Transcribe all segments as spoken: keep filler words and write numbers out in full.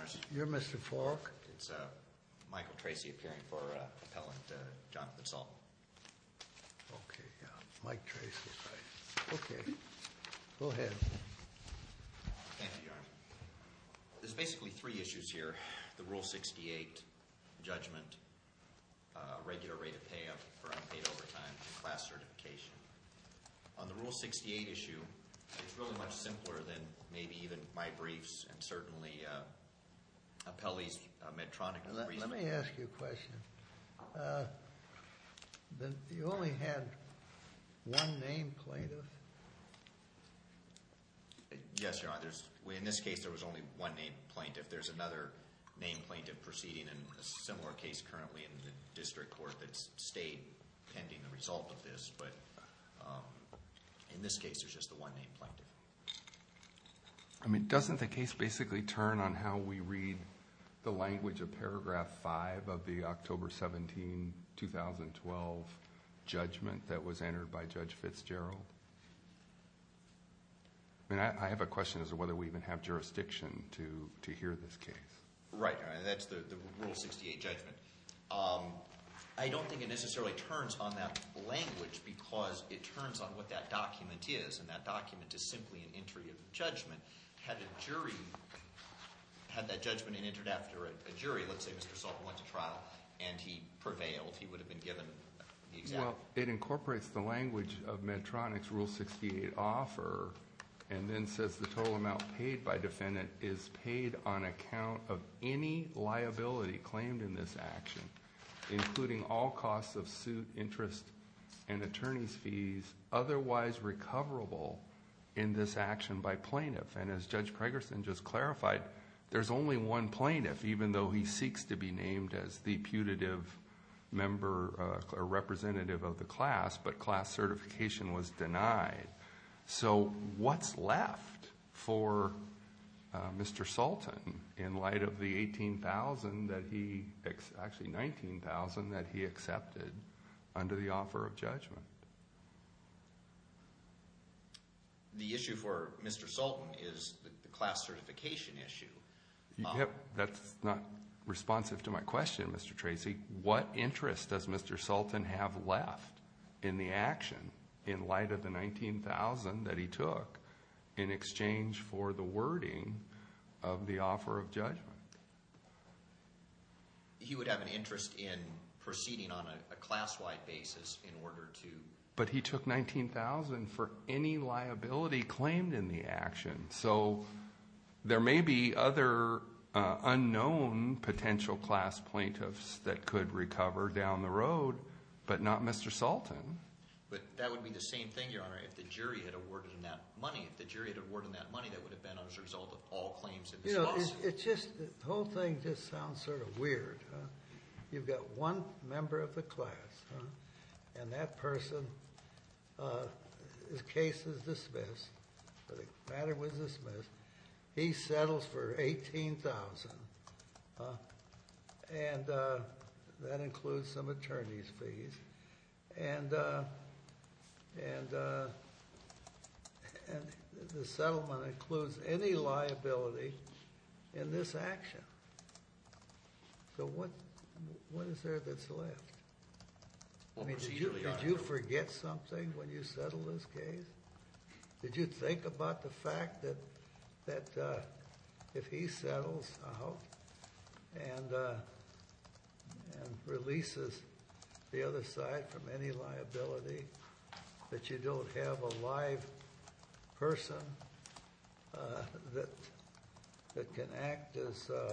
Honors. You're Mister Falk? It's uh, Michael Tracy appearing for uh, appellant uh, Jonathan Sultan. Okay, yeah. Mike Tracy, right. Okay. Go ahead. Thank you, Your Honor. There's basically three issues here. The Rule sixty-eight judgment, uh, regular rate of pay for unpaid overtime, and class certification. On the Rule sixty-eight issue, it's really much simpler than maybe even my briefs and certainly uh, appellee's uh, Medtronic Let, briefs. let me ask you a question. Uh, the, you only had one named plaintiff? Yes, Your Honor. There's, in this case, there was only one named plaintiff. There's another named plaintiff proceeding in a similar case currently in the district court that's stayed pending the result of this. But um, in this case, there's just the one named plaintiff. I mean, doesn't the case basically turn on how we read the language of paragraph five of the October seventeenth, twenty twelve judgment that was entered by Judge Fitzgerald? I mean, I, I have a question as to whether we even have jurisdiction to, to hear this case. Right. And that's the, the Rule sixty-eight judgment. Um, I don't think it necessarily turns on that language because it turns on what that document is, and that document is simply an entry of judgment. Had a jury had that judgment entered after a, a jury, let's say Mister Sultan went to trial and he prevailed, he would have been given the exact... Well, it incorporates the language of Medtronic's Rule sixty-eight offer and then says the total amount paid by defendant is paid on account of any liability claimed in this action, including all costs of suit, interest, and attorney's fees otherwise recoverable in this action by plaintiff. And as Judge Pregerson just clarified, there's only one plaintiff, even though he seeks to be named as the putative member uh, or representative of the class, but class certification was denied. So what's left for uh, Mister Sultan in light of the eighteen thousand dollars that he, ex- actually nineteen thousand dollars that he accepted under the offer of judgment? The issue for Mister Sultan is the, the class certification issue. Um, Yep, that's not responsive to my question, Mister Tracy. What interest does Mister Sultan have left in the action in light of the nineteen thousand dollars that he took in exchange for the wording of the offer of judgment? He would have an interest in proceeding on a, a class-wide basis in order to... But he took nineteen thousand dollars for any liability claimed in the action. So there may be other uh, unknown potential class plaintiffs that could recover down the road, but not Mister Sultan. But that would be the same thing, Your Honor, if the jury had awarded him that money. If the jury had awarded him that money, that would have been as a result of all claims in this You know, lawsuit. it, it just, the whole thing just sounds sort of weird, huh? You've got one member of the class, huh? And that person, uh, his case is dismissed, or the matter was dismissed. He settles for eighteen thousand dollars, huh? And uh, that includes some attorney's fees. And uh, and uh, and the settlement includes any liability in this action. So what what is there that's left? Well, I mean, did you, procedurally, Your did Honor, you forget something when you settled this case? Did you think about the fact that that uh, if he settles out and uh, and releases the other side from any liability, that you don't have a live person uh, that that can act as uh,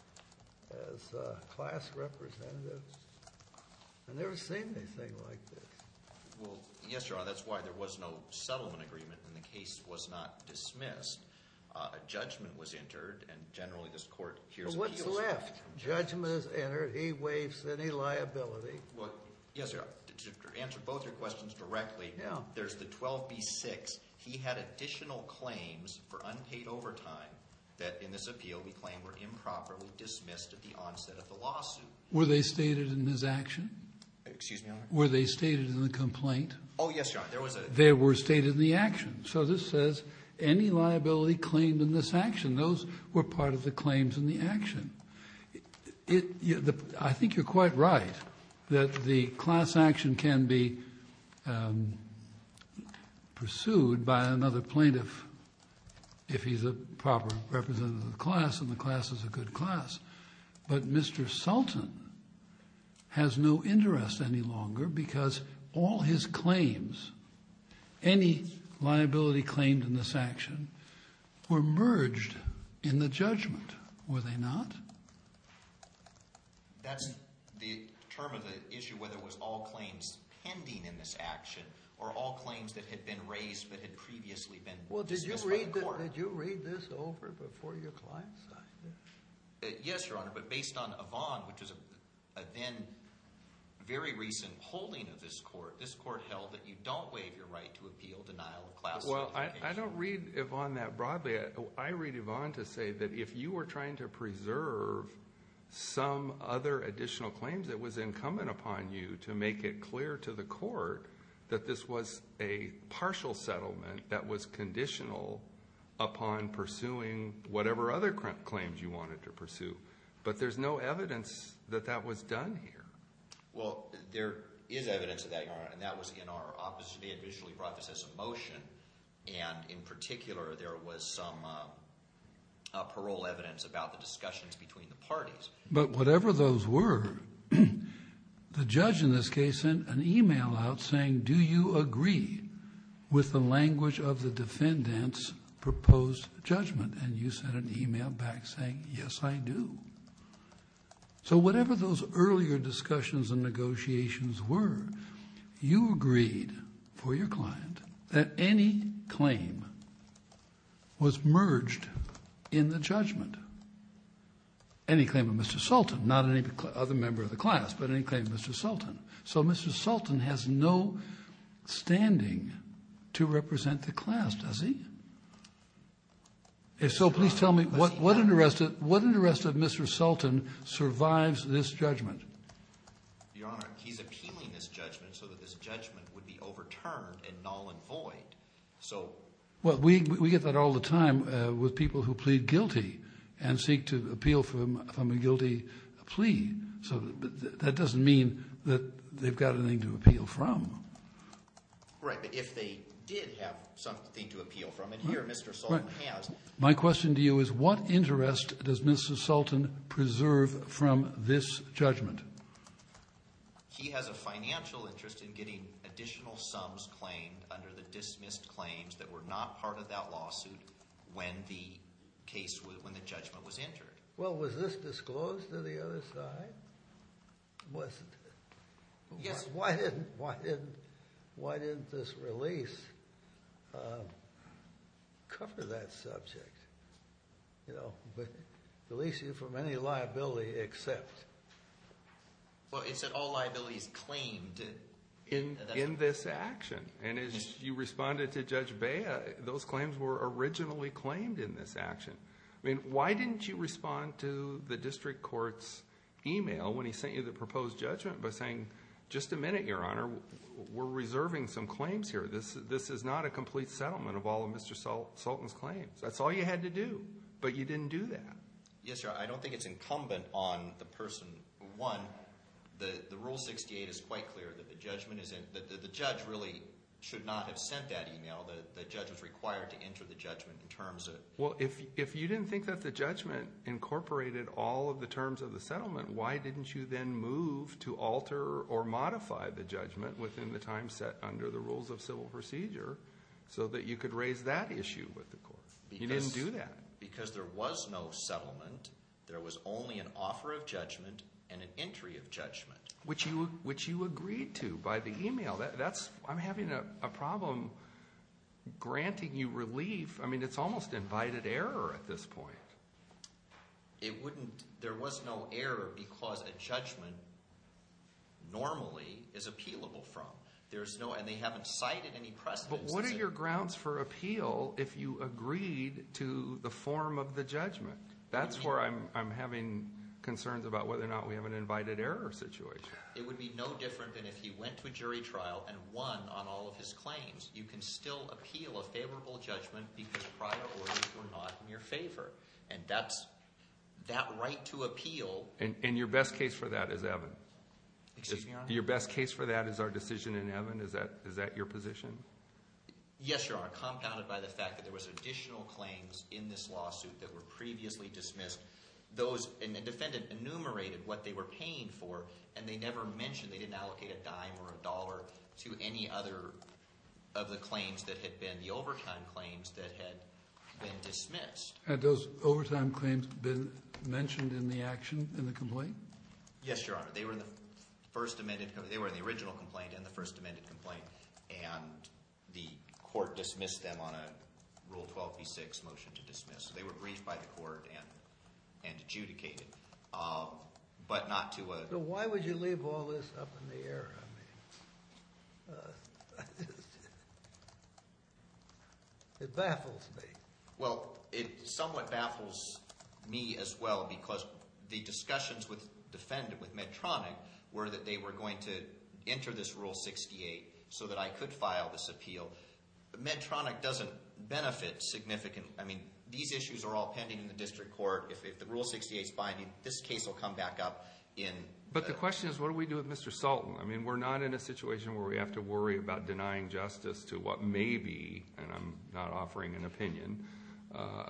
as a class representative? I've never seen anything like this. Well, yes, Your Honor, that's why there was no settlement agreement and the case was not dismissed. Uh, a judgment was entered, and generally this court hears Well, what's appeals. left? Judgment is entered. He waives any liability. Well, yes, sir. To, to answer both your questions directly, Yeah. there's the twelve B six. He had additional claims for unpaid overtime that in this appeal we claim were improperly dismissed at the onset of the lawsuit. Were they stated in his action? Excuse me, Your Honor? Were they stated in the complaint? Oh, yes, Your Honor. There was a... They were stated in the action. So this says any liability claimed in this action. Those were part of the claims in the action. It, it, the, I think you're quite right that the class action can be um, pursued by another plaintiff if he's a proper representative of the class and the class is a good class. But Mister Sultan has no interest any longer because all his claims, any liability claimed in this action, were merged in the judgment, were they not? That's the term of the issue, whether it was all claims pending in this action or all claims that had been raised but had previously been well, did you dismissed read by the court. The, did you read this over before your client signed it? Uh, yes, Your Honor, but based on Avon, which was a, a then very recent holding of this court, this court held that you don't waive your right to appeal denial of class Well, I, certification. I don't read Yvonne that broadly. I, I read Yvonne to say that if you were trying to preserve some other additional claims, it was incumbent upon you to make it clear to the court that this was a partial settlement that was conditional upon pursuing whatever other cr- claims you wanted to pursue. But there's no evidence that that was done here. Well, there is evidence of that, Your Honor, and that was in our opposition. They had visually brought this as a motion, and in particular, there was some uh, uh, parole evidence about the discussions between the parties. But whatever those were, the judge in this case sent an email out saying, do you agree with the language of the defendant's proposed judgment? And you sent an email back saying, yes, I do. So whatever those earlier discussions and negotiations were, you agreed for your client that any claim was merged in the judgment. Any claim of Mister Sultan, not any other member of the class, but any claim of Mister Sultan. So Mister Sultan has no standing to represent the class, does he? If so, please tell me what, what interest of, what interest of Mister Sultan survives this judgment? Your Honor, he's appealing this judgment so that this judgment would be overturned and null and void. So, well, we we get that all the time uh, with people who plead guilty and seek to appeal from from a guilty plea. So th- that doesn't mean that they've got anything to appeal from. right, but if they did have something to appeal from, and here Mister Sultan Right. has. My question to you is, what interest does Mister Sultan preserve from this judgment? He has a financial interest in getting additional sums claimed under the dismissed claims that were not part of that lawsuit when the case was, when the judgment was entered. Well, was this disclosed to the other side? Was it? Yes. Why, why didn't why didn't why didn't this release uh, cover that subject? You know, but release you from any liability except. Well, it said all liabilities claimed. In That's in a- this action. And as you responded to Judge Bea, those claims were originally claimed in this action. I mean, why didn't you respond to the district court's email when he sent you the proposed judgment by saying, just a minute, Your Honor, we're reserving some claims here. This, this is not a complete settlement of all of Mister Sul- Sultan's claims. That's all you had to do, but you didn't do that. Yes, sir. I don't think it's incumbent on the person. One, the, the Rule sixty-eight is quite clear that the judgment is in, that the, the judge really should not have sent that email. The, the judge was required to enter the judgment in terms of. Well, if if you didn't think that the judgment incorporated all of the terms of the settlement, why didn't you then move to alter or modify the judgment within the time set under the rules of civil procedure so that you could raise that issue with the court? Because, you didn't do that. Because there was no settlement. There was only an offer of judgment and an entry of judgment. Which you which you agreed to by the email. That, that's I'm having a, a problem granting you relief. I mean, it's almost invited error at this point. It wouldn't. There was no error because a judgment normally is appealable from. There's no, and they haven't cited any precedents. But what are that- your grounds for appeal if you agreed to the form of the judgment? That's where I'm I'm having concerns about whether or not we have an invited error situation. It would be no different than if he went to a jury trial and won on all of his claims. You can still appeal a favorable judgment because prior orders were not in your favor. And that's that right to appeal. And, and your best case for that is Evan? Excuse me, Your Honor? Your best case for that is our decision in Evan? Is that is that your position? Yes, Your Honor, compounded by the fact that there was additional claims in this lawsuit that were previously dismissed. Those, and the defendant enumerated what they were paying for, and they never mentioned, they didn't allocate a dime or a dollar to any other of the claims that had been, the overtime claims that had been dismissed. Had those overtime claims been mentioned in the action, in the complaint? Yes, Your Honor. They were in the first amended, they were in the original complaint and the first amended complaint, and the court dismissed them on a Rule twelve B six motion to dismiss. So they were briefed by the court and and adjudicated, um, but not to a... So why would you leave all this up in the air? I mean, uh, it baffles me. Well, it somewhat baffles me as well because the discussions with defendant, with Medtronic, were that they were going to enter this Rule sixty-eight so that I could file this appeal. Medtronic doesn't benefit significant. I mean, these issues are all pending in the district court. If, if the Rule sixty-eight is binding, this case will come back up in... But uh, the question is, what do we do with Mister Sultan? I mean, we're not in a situation where we have to worry about denying justice to what may be, and I'm not offering an opinion, uh,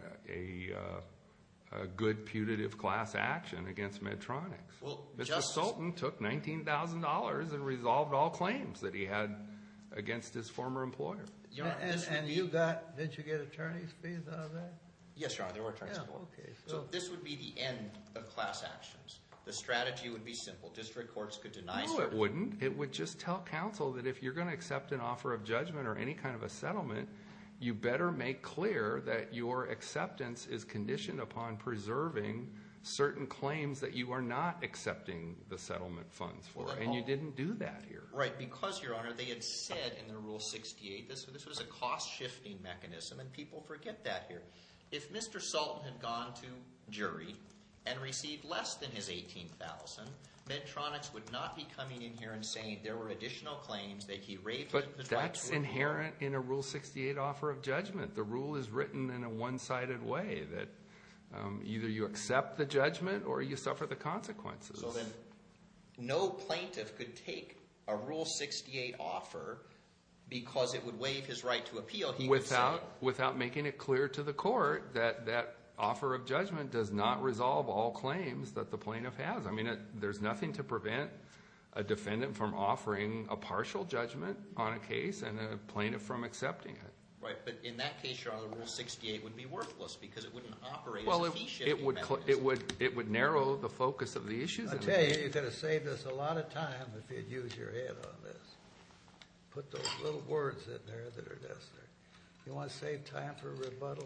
a, uh, a good putative class action against Medtronic. Well, Mister justice- Sultan took nineteen thousand dollars and resolved all claims that he had against his former employer. Your Honor, And, this would and be- you got, did you get attorney's fees out of that? Yes, Your Honor, there were attorneys Yeah, involved. okay, So so- this would be the end of class actions. The strategy would be simple. District courts could deny... No, it certain- wouldn't. It would just tell counsel that if you're going to accept an offer of judgment or any kind of a settlement, you better make clear that your acceptance is conditioned upon preserving certain claims that you are not accepting the settlement funds for. Well, then And you all- didn't do that here. Right, because, Your Honor, they had said in their Rule sixty-eight, this, this was a cost-shifting mechanism, and people forget that here. If Mister Sultan had gone to jury and received less than his eighteen thousand dollars, Medtronics would not be coming in here and saying there were additional claims that he waived But his right that's to appeal. inherent in a Rule sixty-eight offer of judgment. The rule is written in a one-sided way that um, either you accept the judgment or you suffer the consequences. So then no plaintiff could take a Rule sixty-eight offer because it would waive his right to appeal. He without could say, without making it clear to the court that that offer of judgment does not resolve all claims that the plaintiff has. I mean, it, there's nothing to prevent a defendant from offering a partial judgment on a case and a plaintiff from accepting it. right, but in that case, Your Honor, the Rule sixty-eight would be worthless because it wouldn't operate Well, as a it, fee-shifting it would cl- mechanism. it would it would narrow the focus of the issues. I in the tell you, case. you could have saved us a lot of time if you'd used your head on this. Put those little words in there that are necessary. You want to save time for rebuttal?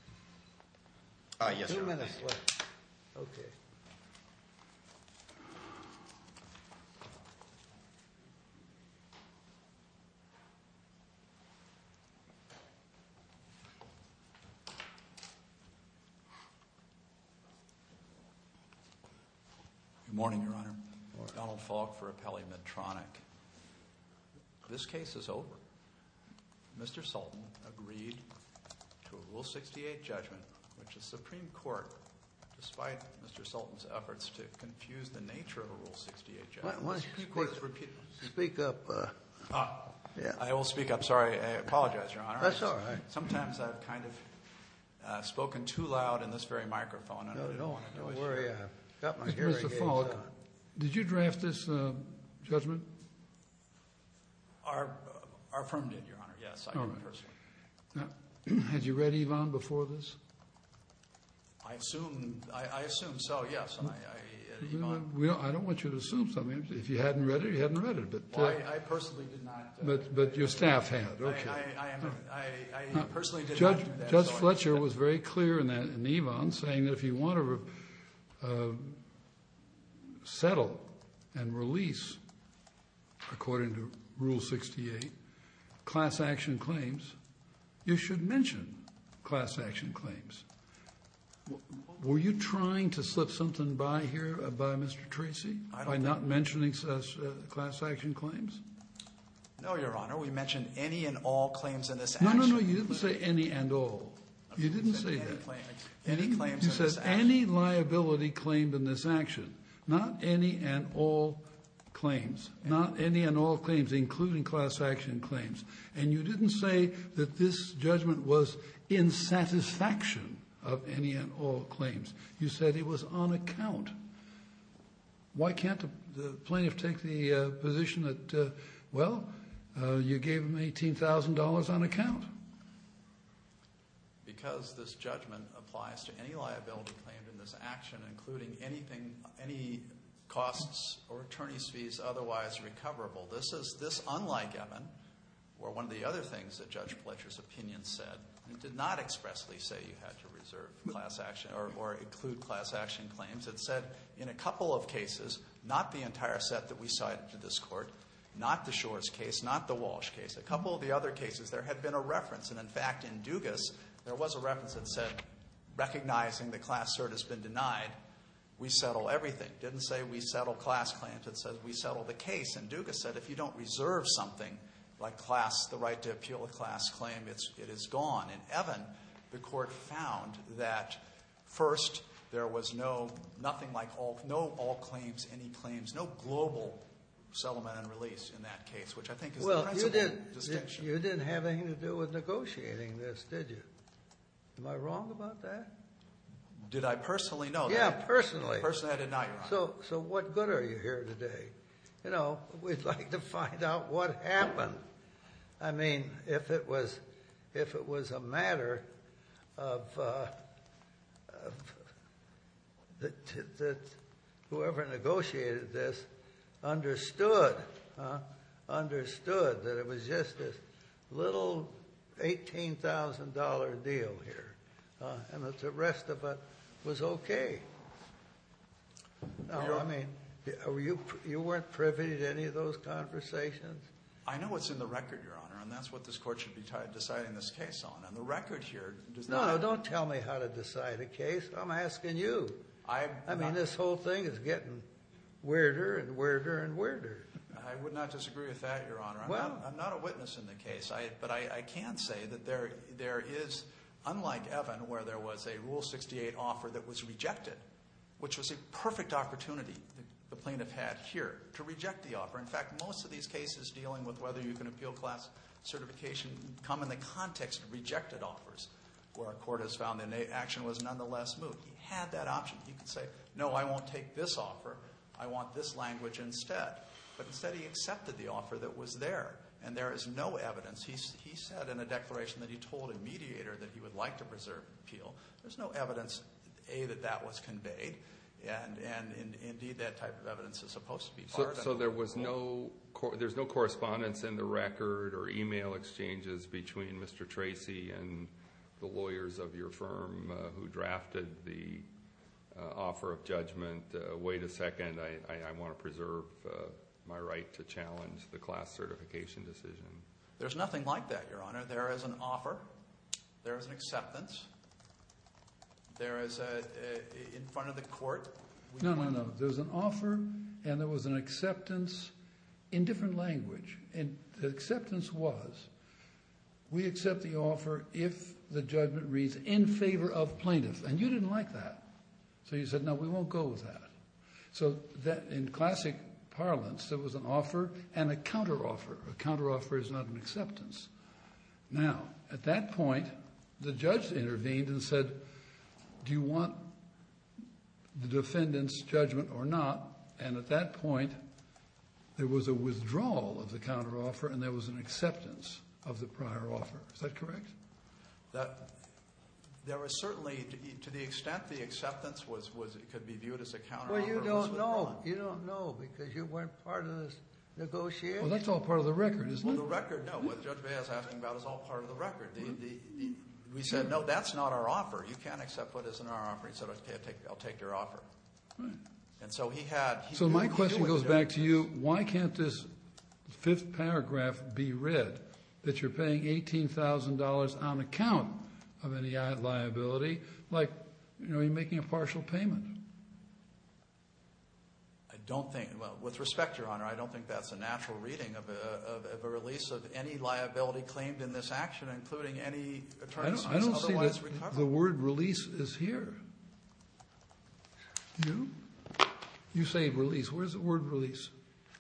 Uh, yes, Two Your Honor. minutes left. Okay. Good morning, Your Honor. Donald Falk for Appellee Medtronic. This case is over. Mister Sultan agreed to a Rule sixty-eight judgment, which the Supreme Court, despite Mister Sultan's efforts to confuse the nature of a Rule sixty-eight Why- judgment, why the don't you Supreme Court speak- has repeated. Speak up. Uh, Ah, yeah. I will speak up. Sorry, I apologize, Your Honor. That's all right. Sometimes I've kind of uh, spoken too loud in this very microphone. And I No, didn't don't, want to do don't it worry. here. I've got my hearing Mister aids Falk, on. did you draft this uh, judgment? Our, our firm did, Your Honor. Yes, I All did right. personally. Now, had you read Yvonne before this? I assume, I, I assume so, yes. And I, I, uh, Yvonne, We don't, I don't want you to assume something. If you hadn't read it, you hadn't read it. But well, uh, I, I personally did not. Uh, but but your staff had. I, Okay. I, I, am, I, I personally did Judge not do that. Judge so I- Fletcher was very clear in that in Yvonne, saying that if you want to uh, settle and release, according to Rule sixty-eight, class action claims, you should mention class action claims. Were you trying to slip something by here uh, by Mister Tracy I don't by think- not mentioning such uh, class action claims? No, Your Honor. We mentioned any and all claims in this No, action. no, no. You didn't say any and all. You didn't said say any that. claim- You any didn't- claims You in this said action. any liability claimed in this action, not any and all claims, not any and all claims, including class action claims. And you didn't say that this judgment was in satisfaction of any and all claims. You said it was on account. Why can't the, the plaintiff take the uh, position that, uh, well, uh, you gave him eighteen thousand dollars on account? Because this judgment applies to any liability claimed in this action, including anything, any costs or attorney's fees otherwise recoverable. This is this, unlike Evan, where one of the other things that Judge Fletcher's opinion said, it did not expressly say you had to reserve class action or, or include class action claims. It said in a couple of cases, not the entire set that we cited to this court, not the Shores case, not the Walsh case. A couple of the other cases, there had been a reference, and in fact, in Dugas, there was a reference that said, recognizing the class cert has been denied, we settle everything. Didn't say we settle class claims. It says we settle the case. And Dugas said if you don't reserve something like class, the right to appeal a class claim, it's, it is gone. In Evan, the court found that first there was no nothing like all no all claims, any claims, no global settlement and release in that case, which I think is Well, the you principal did, distinction. you didn't have anything to do with negotiating this, did you? Am I wrong about that? Did I personally know Yeah, that? personally. Personally, I did not, Your Honor. So, so what good are you here today? You know, we'd like to find out what happened. I mean, if it was, if it was a matter of, uh, of that, that whoever negotiated this understood, huh, understood that it was just this little eighteen thousand dollars deal here, uh, and that the rest of it was okay. No, Well, I mean, were you you weren't privy to any of those conversations? I know what's in the record, Your Honor, and that's what this court should be t- deciding this case on. And the record here does No, not. no, don't tell me how to decide a case. I'm asking you. I'm I mean, not- this whole thing is getting weirder and weirder and weirder. I would not disagree with that, Your Honor. I'm, Well- not, I'm not a witness in the case, I, but I, I can say that there, there is, unlike Evan, where there was a Rule sixty-eight offer that was rejected, which was a perfect opportunity the, the plaintiff had here to reject the offer. In fact, most of these cases dealing with whether you can appeal class certification come in the context of rejected offers, where a court has found the action was nonetheless moot. He had that option. He could say, no, I won't take this offer. I want this language instead. But instead he accepted the offer that was there. And there is no evidence. He, he said in a declaration that he told a mediator that he would like to preserve appeal. There's no evidence, A, that that was conveyed. And, and in, indeed, that type of evidence is supposed to be So, part of so it. there was no, cor- there's no correspondence in the record or email exchanges between Mister Tracy and the lawyers of your firm uh, who drafted the uh, offer of judgment. Uh, wait a second, I, I, I want to preserve uh, my right to challenge the class certification decision. There's nothing like that, Your Honor. There is an offer. There is an acceptance. There is a, a in front of the court. we No, no, point- no. There was an offer, and there was an acceptance in different language. And the acceptance was, we accept the offer if the judgment reads in favor of plaintiff. And you didn't like that. So you said, no, we won't go with that. So that in classic parlance, there was an offer and a counteroffer. A counteroffer is not an acceptance. Now, at that point, the judge intervened and said, do you want the defendant's judgment or not? And at that point, there was a withdrawal of the counteroffer and there was an acceptance of the prior offer. Is that correct? That, there was certainly, to, to the extent the acceptance was, was it could be viewed as a counteroffer. Well, you was don't know. withdrawn. You don't know because you weren't part of this negotiation. Well, that's all part of the record, isn't Well, it? the record, no. What Judge Bea is asking about is all part of the record. The, the, the, we said, no, that's not our offer. You can't accept what is in our offer. He said, okay, I'll take, I'll take your offer. Right. And so he had. He So knew- my he knew question what goes the back difference to you. Why can't this fifth paragraph be read that you're paying eighteen thousand dollars on account of any liability, like you know, you're making a partial payment. I don't think, well, with respect, Your Honor, I don't think that's a natural reading of a, of, of a release of any liability claimed in this action, including any I attorney's don't, I fees don't see otherwise that recoverable. the word release is here. You? You say release. Where's the word release?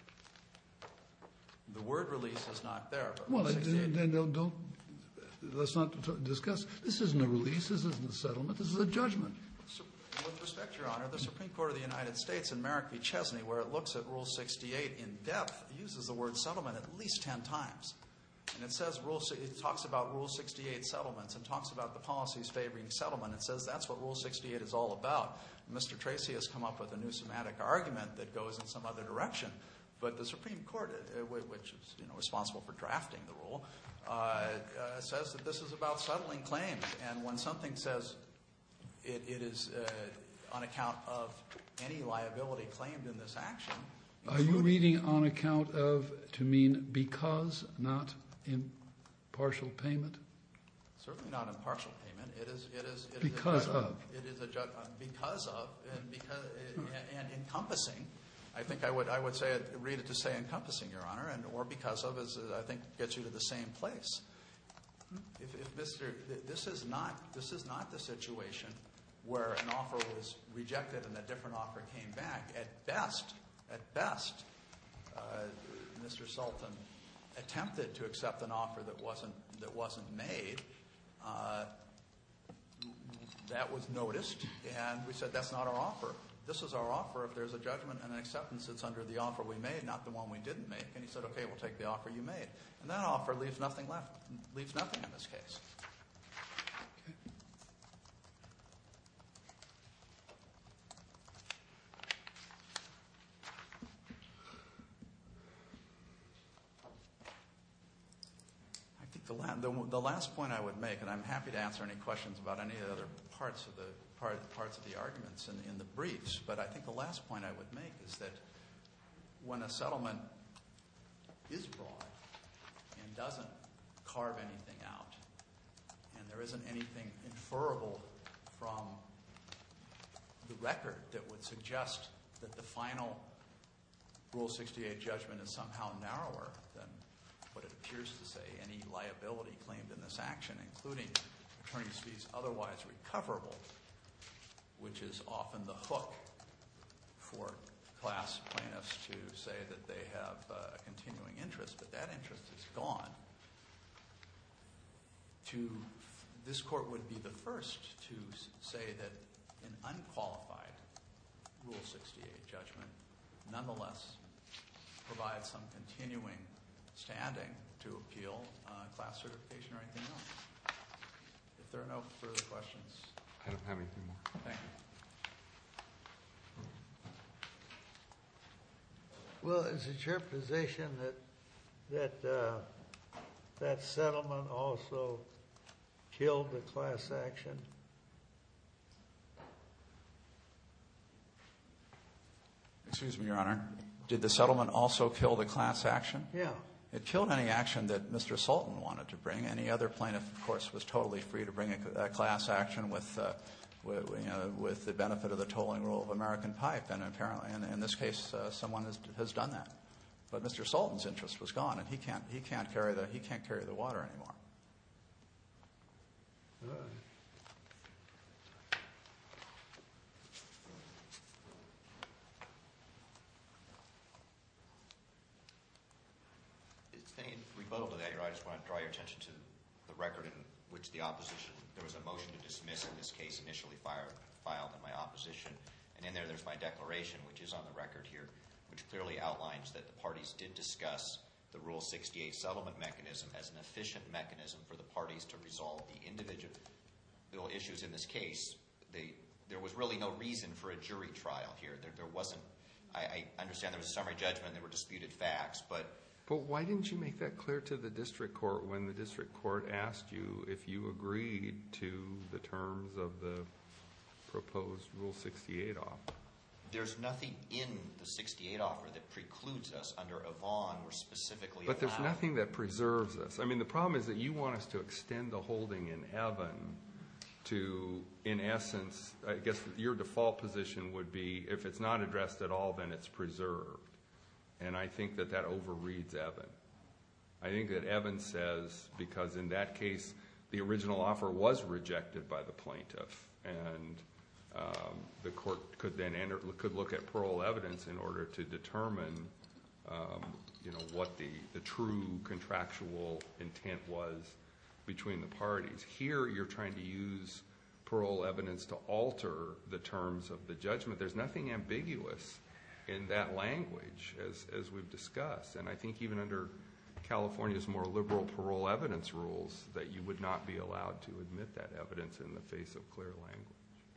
The word release is not there. But Well, Rule then, sixty-eight then don't, don't, let's not t- discuss. This isn't a release. This isn't a settlement. This is a judgment. So, with respect, Your Honor, the Supreme Court of the United States in Merrick v. Chesney, where it looks at Rule sixty-eight in depth, uses the word settlement at least ten times. And it says Rule, it talks about Rule sixty-eight settlements and talks about the policies favoring settlement. It says that's what Rule sixty-eight is all about. Mister Tracy has come up with a new semantic argument that goes in some other direction. But the Supreme Court, uh, which is you know responsible for drafting the rule, uh, uh, says that this is about settling claims. And when something says it, it is uh, on account of any liability claimed in this action, Are you reading on account of to mean because, not in partial payment? certainly not in partial payment. It is. It is. It Because is a judgment. of. It is a ju- uh, because of and because uh, and encompassing. I think I would I would say it, read it to say encompassing, Your Honor, and or because of is uh, I think gets you to the same place. If, if Mister This is not this is not the situation where an offer was rejected and a different offer came back. At best, at best, uh, Mister Sultan attempted to accept an offer that wasn't that wasn't made. Uh, that was noticed, and we said that's not our offer. This is our offer. If there's a judgment and an acceptance, it's under the offer we made, not the one we didn't make. And he said, okay, we'll take the offer you made. And that offer leaves nothing left, leaves nothing in this case. I think the, la- the, the last point I would make, and I'm happy to answer any questions about any of the other parts of the part, parts of the arguments in, in the briefs, but I think the last point I would make is that when a settlement is broad and doesn't carve anything out, and there isn't anything inferable from the record that would suggest that the final Rule sixty-eight judgment is somehow narrower than what it appears to say, any liability claimed in this action, including attorney's fees otherwise recoverable, which is often the hook for class plaintiffs to say that they have uh, a continuing interest, but that interest is gone. To this court would be the first to say that an unqualified Rule sixty-eight judgment nonetheless provides some continuing standing to appeal uh, class certification or anything else. If there are no further questions. I don't have anything more. Thank you. Well, is it your position that that uh, that settlement also killed the class action? Excuse me, Your Honor. Did the settlement also kill the class action? Yeah. It killed any action that Mister Sultan wanted to bring. Any other plaintiff, of course, was totally free to bring a, a class action with, uh, with, you know, with the benefit of the tolling rule of American Pipe. And apparently, in, in this case, uh, someone has, has done that. But Mister Sultan's interest was gone, and he can't he can't carry the he can't carry the water anymore. All right. In rebuttal to that, Your Honor, I just want to draw your attention to the record in which the opposition, there was a motion to dismiss in this case initially fired, filed in my opposition. And in there, there's my declaration, which is on the record here, which clearly outlines that the parties did discuss the Rule sixty-eight settlement mechanism as an efficient mechanism for the parties to resolve the individual issues in this case. They, there was really no reason for a jury trial here. There, there wasn't, I, I understand there was a summary judgment and there were disputed facts, but But why didn't you make that clear to the district court when the district court asked you if you agreed to the terms of the proposed Rule sixty-eight offer? there's nothing in the sixty-eight offer that precludes us under Avon. We're specifically But there's allowed. nothing that preserves us. I mean, the problem is that you want us to extend the holding in Evan to, in essence, I guess your default position would be if it's not addressed at all, then it's preserved. And I think that that overreads Evan. I think that Evan says, because in that case, the original offer was rejected by the plaintiff, and um, the court could then enter, could look at parole evidence in order to determine, um, you know, what the, the true contractual intent was between the parties. Here, you're trying to use parole evidence to alter the terms of the judgment. There's nothing ambiguous in that language, as, as we've discussed. And I think even under California's more liberal parole evidence rules, that you would not be allowed to admit that evidence in the face of clear language.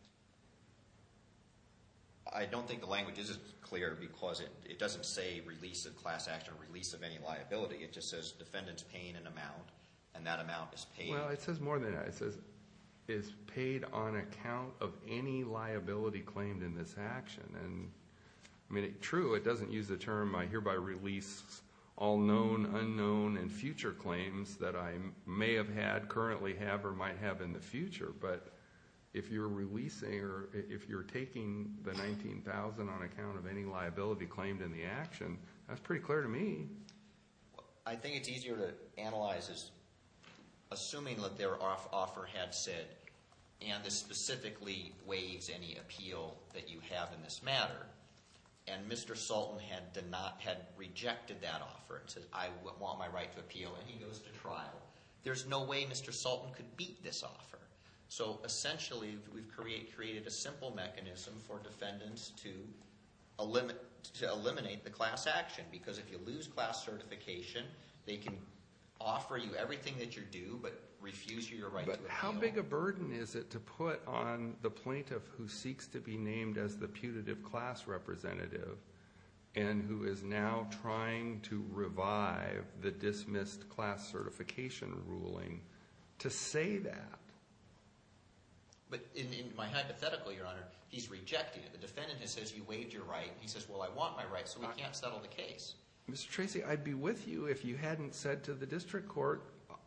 I don't think the language is clear because it, it doesn't say release of class action or release of any liability. It just says defendant's paying an amount, and that amount is paid. Well, it says more than that. It says is paid on account of any liability claimed in this action. And I mean, it, true, it doesn't use the term I hereby release all known, unknown, and future claims that I may have had, currently have, or might have in the future. But if you're releasing, or if you're taking the nineteen thousand dollars on account of any liability claimed in the action, that's pretty clear to me. I think it's easier to analyze as assuming that their off offer had said, and this specifically waives any appeal that you have in this matter. And Mister Sultan had denied, had rejected that offer and said, I want my right to appeal, and he goes to trial. There's no way Mister Sultan could beat this offer. So essentially, we've create, created a simple mechanism for defendants to, elim to eliminate the class action, because if you lose class certification, they can offer you everything that you're due, but refuse you your right but to appeal. How big a burden is it to put on the plaintiff who seeks to be named as the putative class representative and who is now trying to revive the dismissed class certification ruling to say that? But in, in my hypothetical, Your Honor, he's rejecting it. The defendant says you waived your right. He says, well, I want my right, so we can't settle the case. Mister Tracy, I'd be with you if you hadn't said to the district court,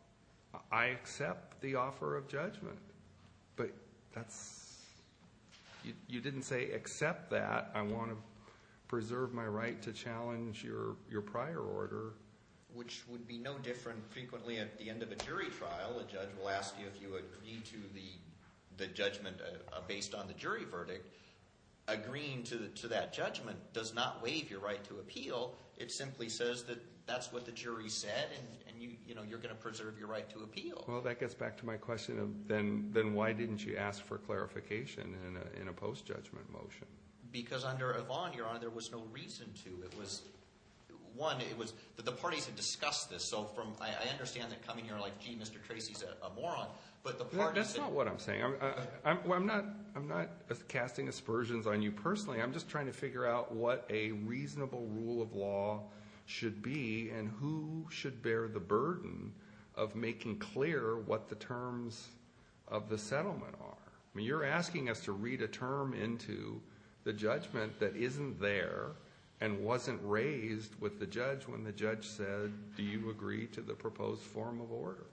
I accept the offer of judgment. But that's, you, you didn't say accept that. I want to preserve my right to challenge your, your prior order. Which would be no different frequently at the end of a jury trial. A judge will ask you if you agree to the, the judgment uh, uh, based on the jury verdict. Agreeing to, the, to that judgment does not waive your right to appeal. It simply says that that's what the jury said, and, and you, you know, you're going to preserve your right to appeal. Well, that gets back to my question of then, then why didn't you ask for clarification in a, in a post-judgment motion? Because under Yvonne, Your Honor, there was no reason to. It was, one, it was that the parties had discussed this. So from, I, I understand that coming here like, gee, Mister Tracy's a, a moron, but the parties. That's had, not what I'm saying. I'm, I, I'm, well, I'm not. I'm not casting aspersions on you personally. I'm just trying to figure out what a reasonable rule of law should be, and who should bear the burden of making clear what the terms of the settlement are. I mean, you're asking us to read a term into the judgment that isn't there and wasn't raised with the judge when the judge said, do you agree to the proposed form of order?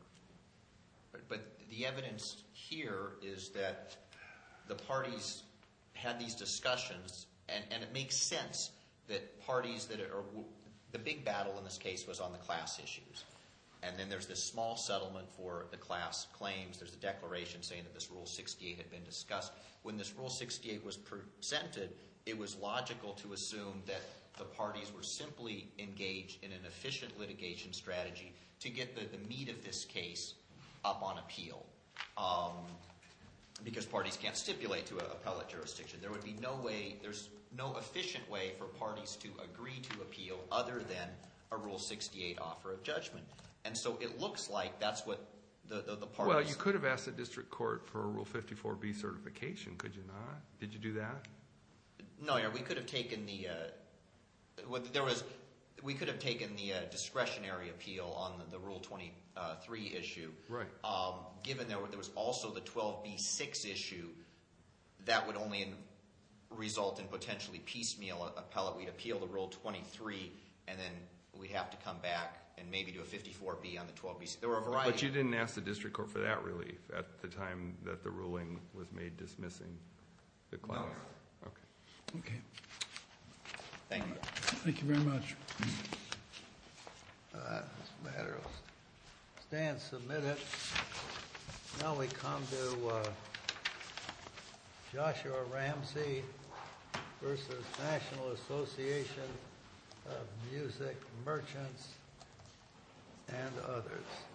But, but the evidence here is that the parties had these discussions, and, and it makes sense that parties that are, the big battle in this case was on the class issues. And then there's this small settlement for the class claims. There's a declaration saying that this Rule sixty-eight had been discussed. When this Rule sixty-eight was presented, it was logical to assume that the parties were simply engaged in an efficient litigation strategy to get the, the meat of this case up on appeal. Um, because parties can't stipulate to an appellate jurisdiction. There would be no way, there's no efficient way for parties to agree to appeal other than a Rule sixty-eight offer of judgment. And so it looks like that's what the, the, the parties... Well, you could have asked the district court for a Rule fifty-four B certification, could you not? Did you do that? No, yeah, we could have taken the... Uh, well, there was... We could have taken the uh, discretionary appeal on the, the Rule twenty-three issue. Right. Um, given there, there was also the twelve B six issue, that would only in, result in potentially piecemeal appellate. We'd appeal the Rule twenty-three, and then we'd have to come back and maybe do a fifty-four B on the twelve B C. There were a variety. But you didn't ask the district court for that relief at the time that the ruling was made dismissing the class? No. Okay. Okay. Thank you. Thank you very much. Uh, This matter will stand submitted. Now we come to uh, Joshua Ramsey versus National Association of Music Merchants and others.